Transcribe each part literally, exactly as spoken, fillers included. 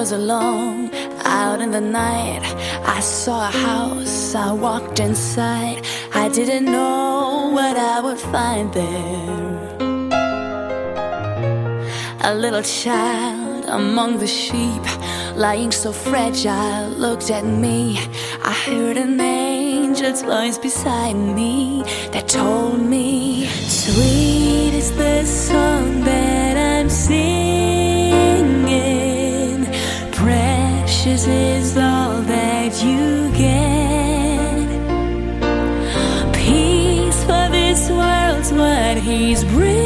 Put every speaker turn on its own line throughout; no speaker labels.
was alone out in the night. I saw a house, I walked inside. I didn't know what I would find there. A little child among the sheep, lying so fragile, looked at me. I heard an angel's voice beside me that told me, sweet is the song that I'm singing, precious is all that you get. Peace for this world's what he's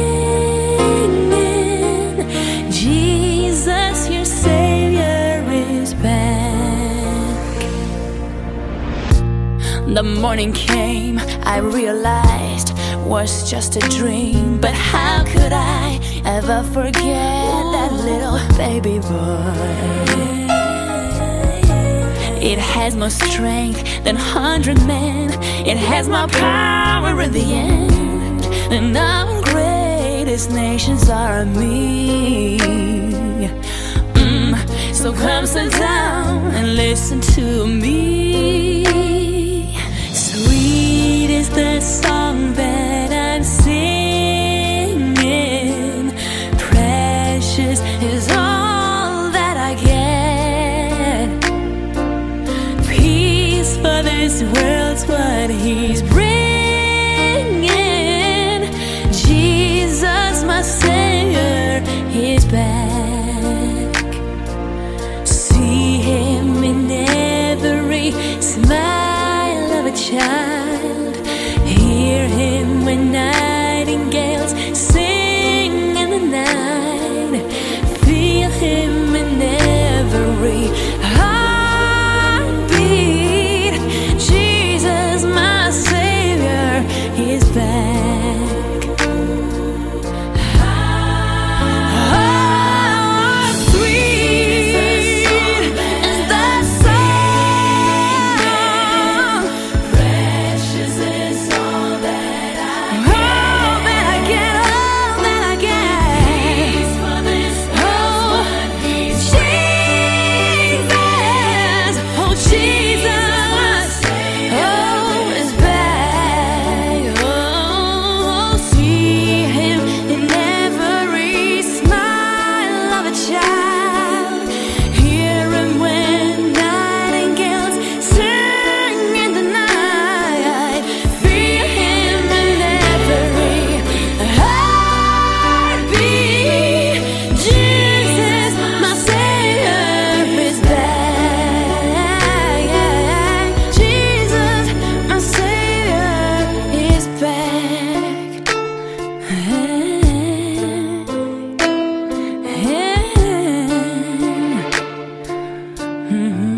bringing. Jesus, your Savior, is back. The morning came, I realized was just a dream. But how could I ever forget that little baby boy? It has more strength than a hundred men. It has more power in the end. And our greatest nations are me. Mm, so come sit down and listen to me. Sweet is the song that I'm singing, precious is all that I get. Peace for this world's what he's bringing. Jesus, my Savior, is back. See him in every smile of a child. Hear him when nightingales sing in the night. Feel him in every heartbeat. Jesus, my Savior, is back. Mm-hmm.